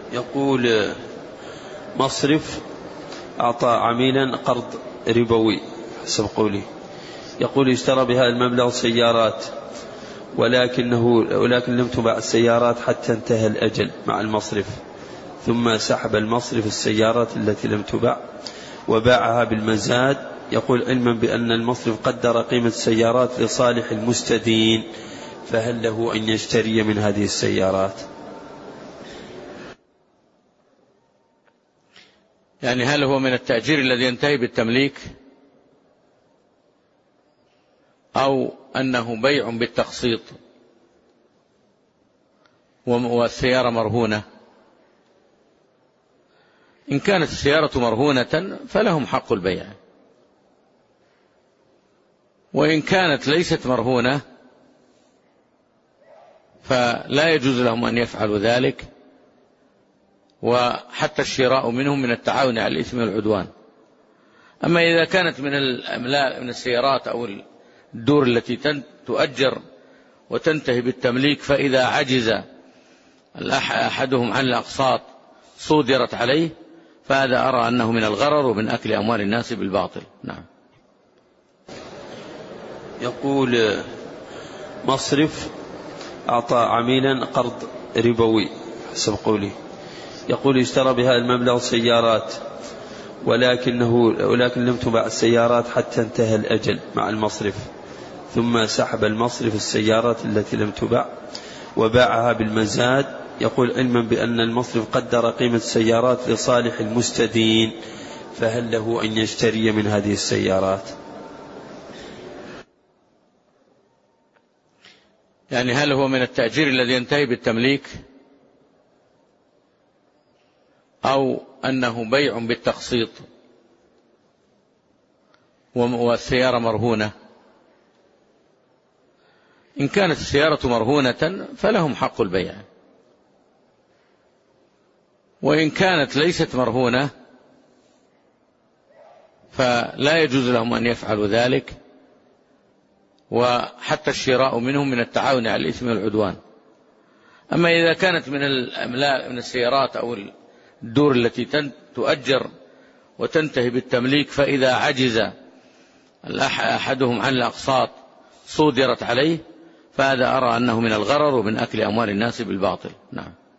يقول مصرف أعطى عميلا قرض ربوي حسب قوله، يقول اشترى بهذا المبلغ سيارات ولكن لم تباع السيارات حتى انتهى الأجل مع المصرف، ثم سحب المصرف السيارات التي لم تباع وباعها بالمزاد. يقول علما بأن المصرف قدر قيمة السيارات لصالح المستدين، فهل له أن يشتري من هذه السيارات؟ يعني هل هو من التأجير الذي ينتهي بالتمليك، أو أنه بيع بالتقسيط والسيارة مرهونة؟ إن كانت السيارة مرهونة فلهم حق البيع، وإن كانت ليست مرهونة فلا يجوز لهم أن يفعلوا ذلك، وحتى الشراء منهم من التعاون على الإثم والعدوان. أما إذا كانت من السيارات أو الدور التي تؤجر وتنتهي بالتمليك، فإذا عجز أحدهم عن الأقساط صودرت عليه، فهذا أرى أنه من الغرر ومن أكل أموال الناس بالباطل. نعم. يقول مصرف أعطى عميلا قرض ربوي حسب قوله، يقول اشترى بهذا المبلغ سيارات ولكن لم تباع السيارات حتى انتهى الأجل مع المصرف، ثم سحب المصرف السيارات التي لم تباع وباعها بالمزاد. يقول علما بأن المصرف قدر قيمة السيارات لصالح المستدين، فهل له أن يشتري من هذه السيارات؟ يعني هل هو من التأجير الذي ينتهي بالتمليك، أو أنه بيع بالتقسيط والسيارة مرهونة؟ إن كانت السيارة مرهونة فلهم حق البيع، وإن كانت ليست مرهونة فلا يجوز لهم أن يفعلوا ذلك، وحتى الشراء منهم من التعاون على الإثم والعدوان. أما إذا كانت من السيارات أو الدور التي تؤجر وتنتهي بالتمليك، فإذا عجز أحدهم عن الأقساط صودرت عليه، فهذا أرى أنه من الغرر ومن أكل أموال الناس بالباطل. نعم.